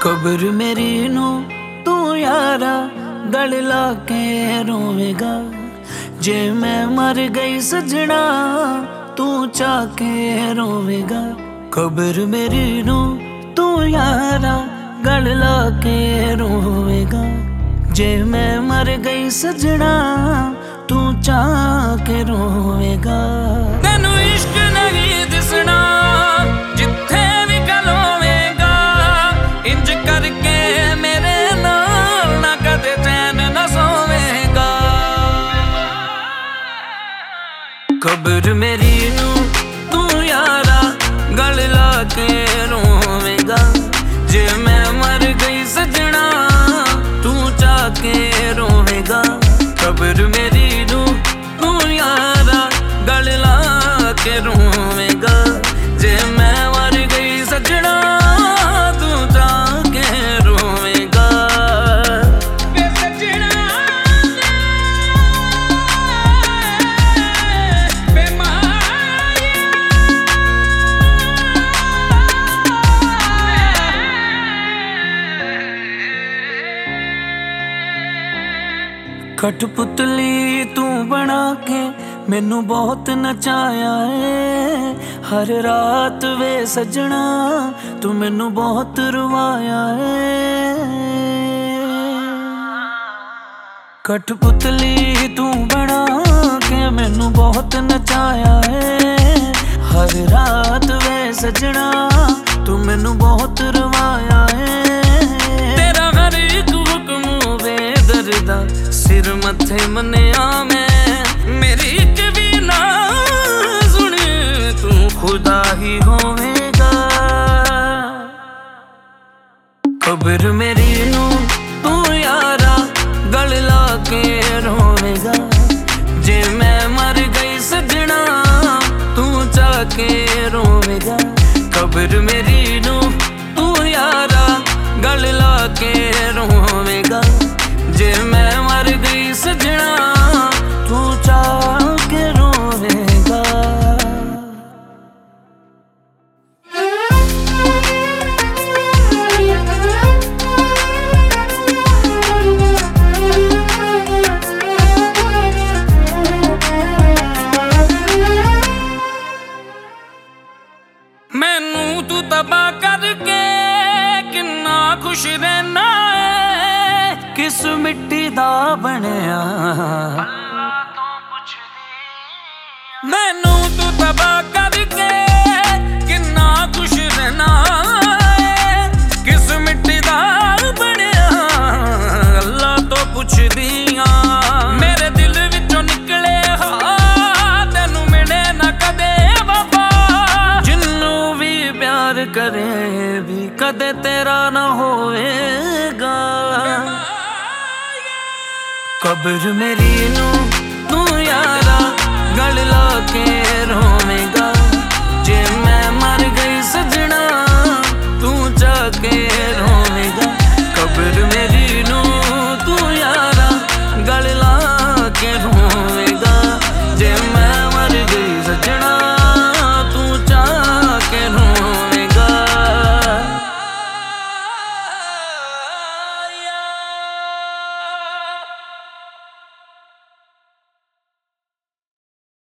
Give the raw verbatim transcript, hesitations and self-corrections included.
खबर मेरी नू तू यारा गल ला के रोवेगा। जे मैं मर गई सजना तू चाह के रोवेगा। खबर मेरी नू तू यारा गल ला के रोवेगा। जे मैं मर गई सजना तू चाह के रोवेगा। तेनू इश्क नहीं दिसना जिथे भी खलोवेगा। इंज करके मेरे नाल ना कदे चैन ना सोवेगा। खबर मेरी नू तू यारा गल ला के रोवेगा। जे मैं मर गई सजना तू चाह के रोवेगा। खबर मेरी नू तू यारा गल ला के रोवेगा। जे मैं मर गई सजना तू चाह के रोवेगा। कठपुतली तू बना के मैनू बहुत नचाया है। हर रात वे सजना तू मैनू बहुत रुवाया है। कठपुतली तू बना के मैनू बहुत नचाया है। हर रात वे सजना तू मैनू बहुत रुवाया है। तेरा हर एक हुक्म वे दर्दा सिर मथे मनिया मैं। मेरी एक भी ना सुने तू खुदा ही होवेगा। खबर मेरी नू तू यारा गल ला के रोवेगा। जे मैं मर गई सजना तू चाह के रोवेगा। खबर मेरी नू तू यारा गल ला के रोवेगा। जे मैं मर गई सजना तू चाह के रोवेगा। मैनू तू तबाह करके किन्ना खुश रहना है। किस मिट्टी दा बनया अल्लाह तो पुछदी। मैनू तू तबाह करके किन्ना खुश रहना है। किस मिट्टी दा बनया अल्लाह तो पुछदी। मेरे दिल विचों निकले हा तेनू मिले ना कदे वफा। जिन्नू भी प्यार करे भी कदे तेरा ना होवेगा। खबर मेरी नू तू यारा गल ला के रो